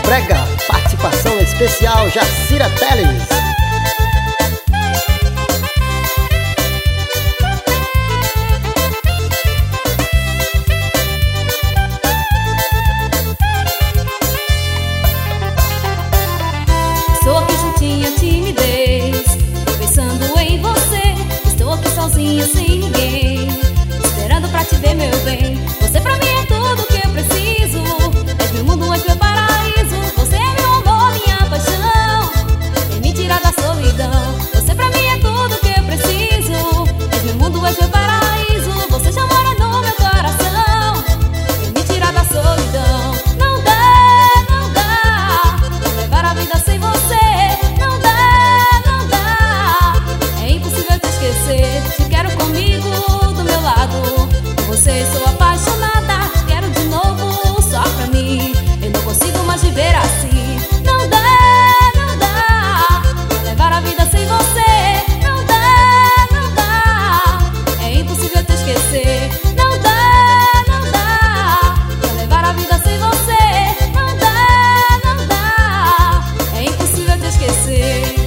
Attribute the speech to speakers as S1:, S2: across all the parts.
S1: Brega, participação especial Jacira Teles.
S2: Estou aqui juntinha, timidez, pensando em você. Estou aqui sozinha, sem ninguém, esperando pra te ver, meu bem. Você pra mim é tudo que eu preciso. És meu mundo, és meu paraíso. Você é meu amor, minha paixão. Vem me tirar da solidão. Você pra mim é tudo que eu preciso. És meu mundo, és meu paraíso. Você já mora no meu coração. Vem me tirar da solidão. Não dá, não dá pra levar a vida sem você. Não dá, não dá. É impossível te esquecer. Te quero comigo, do meu lado. Com você sou apaixonada. Quero de novo, só pra mim. Eu não consigo mais viver assim. Não dá, não dá pra levar a vida sem você. Não dá, não dá. É impossível te esquecer. Não dá, não dá pra levar a vida sem você. Não dá, não dá. É impossível te esquecer.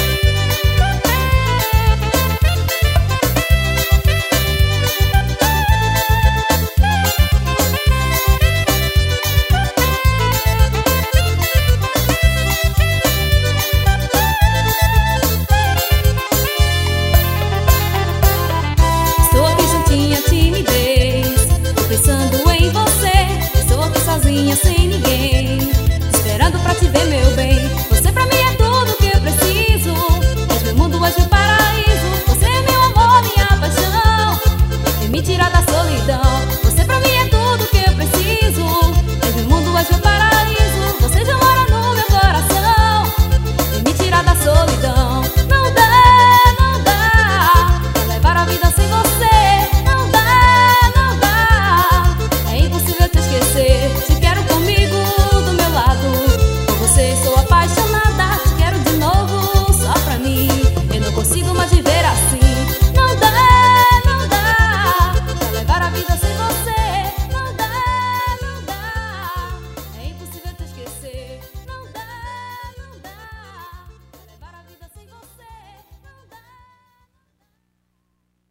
S2: Estou aqui juntinha, timidez, tô pensando em você. Estou aqui sozinha, sem ninguém, esperando pra te ver, meu bem. Você pra mim é tudo que eu preciso. És meu mundo, és meu paraíso. Você é meu amor, minha paixão. Vem me tirar da solidão. Você pra mim é tudo que eu preciso. És meu mundo, és meu paraíso.